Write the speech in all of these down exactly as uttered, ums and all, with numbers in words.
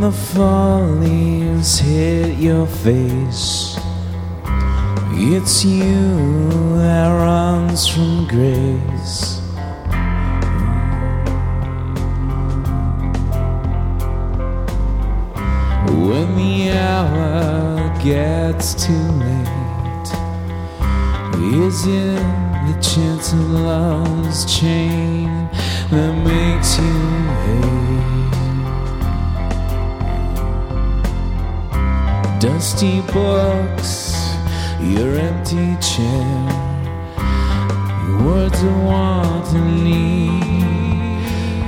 the fall leaves hit your face, it's you that runs from grace. When the hour gets too late, is it the chance of love's chain that makes you hate? Dusty books, your empty chair, your words of want and need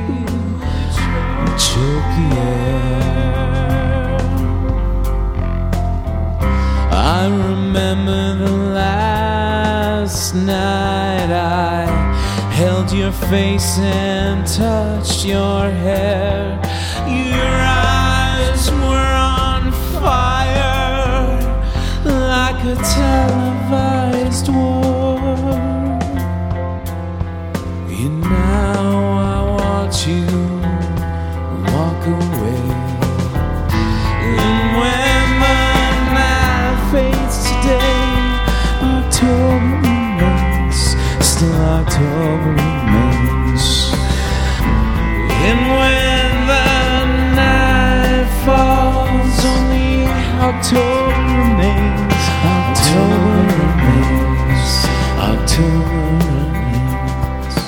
choke the air. I remember the last night I held your face and touched your hair. Your eyes were on fire like a televised war. And now I watch you walk away. And when the night fades today, October remains, still October remains. And when the night falls, only October remains. October remains. October remains.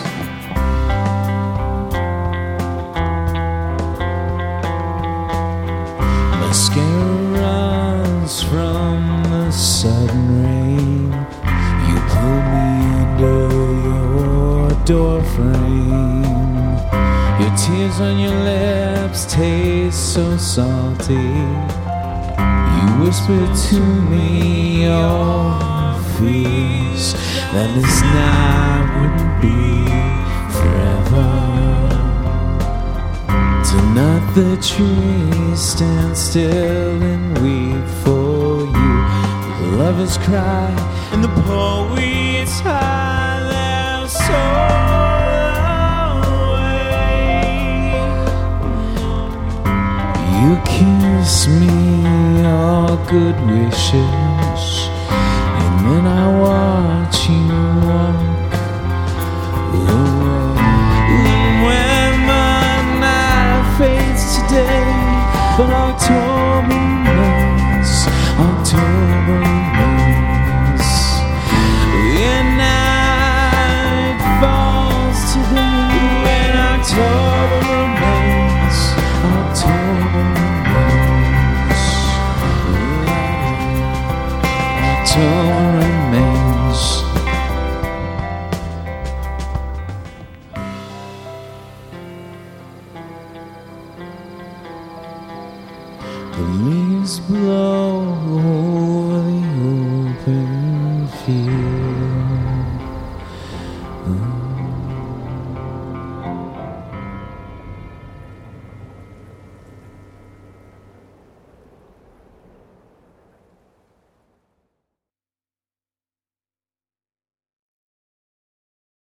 Mascara runs from the sudden rain. You pull me under your door frame. Your tears on your lips taste so salty. You whisper to me your fears that this night wouldn't be forever. Tonight the trees stand still and weep for you. The lovers cry and the poets hide their soul away. You kiss me all good wishes, and then I watch you walk away. When the night fades today, but October remains, October remains. When night falls today, when October remains, October remains, October remains. The leaves blow